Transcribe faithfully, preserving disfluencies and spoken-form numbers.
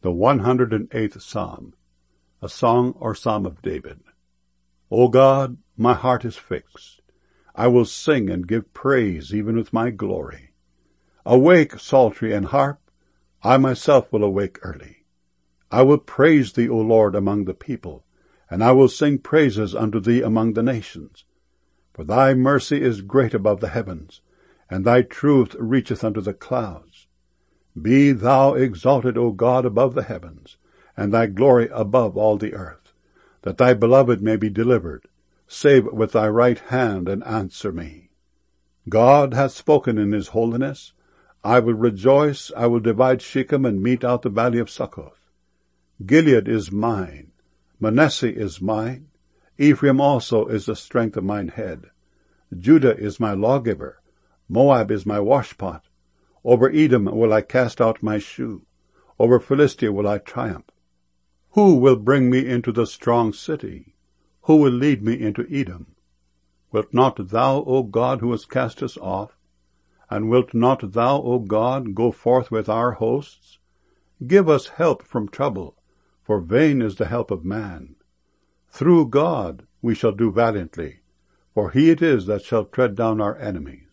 The one hundred and eighth Psalm, a song or psalm of David. O God, my heart is fixed. I will sing and give praise even with my glory. Awake, psaltery and harp. I myself will awake early. I will praise thee, O Lord, among the people, and I will sing praises unto thee among the nations. For thy mercy is great above the heavens, and thy truth reacheth unto the clouds. Be thou exalted, O God, above the heavens, and thy glory above all the earth, that thy beloved may be delivered. Save with thy right hand, and answer me. God hath spoken in his holiness. I will rejoice, I will divide Shechem, and mete out the valley of Succoth. Gilead is mine, Manasseh is mine, Ephraim also is the strength of mine head. Judah is my lawgiver, Moab is my washpot. Over Edom will I cast out my shoe, over Philistia will I triumph. Who will bring me into the strong city? Who will lead me into Edom? Wilt not thou, O God, who hast cast us off? And wilt not thou, O God, go forth with our hosts? Give us help from trouble, for vain is the help of man. Through God we shall do valiantly, for he it is that shall tread down our enemies.